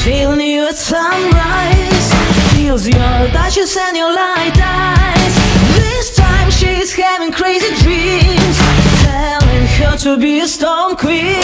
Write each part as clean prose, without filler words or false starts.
Feeling you at sunrise, feels your touches and your light eyes. This time she's having crazy dreams, telling her to be a storm queen.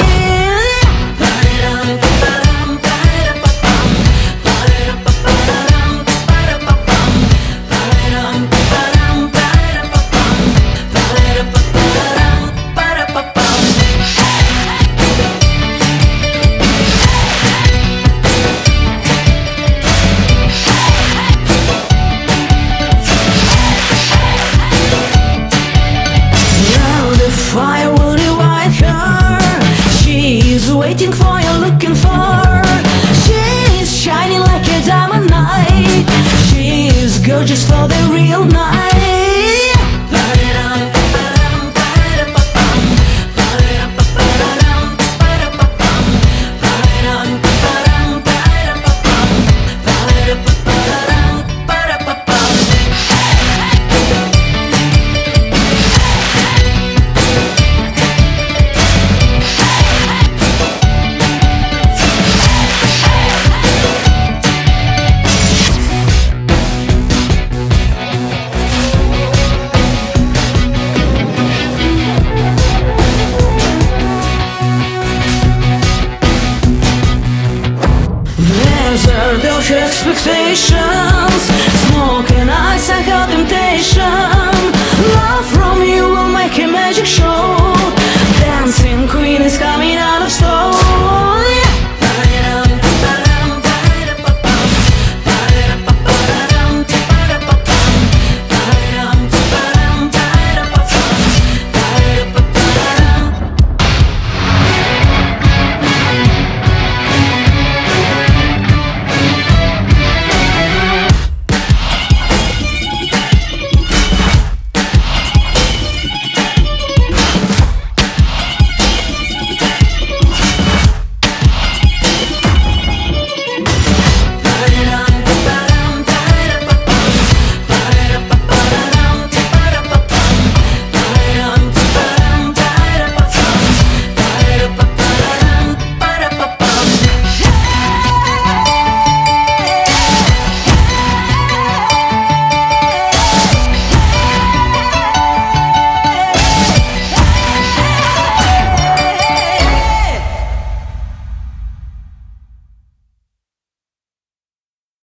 Fire will divide her. She's waiting for you, looking for. She's shining like a diamond night. She's gorgeous for the real night. Desert of expectations, smoke and ice and hot temptation. Love from you will make a magic show. Dancing queen is coming out of stone.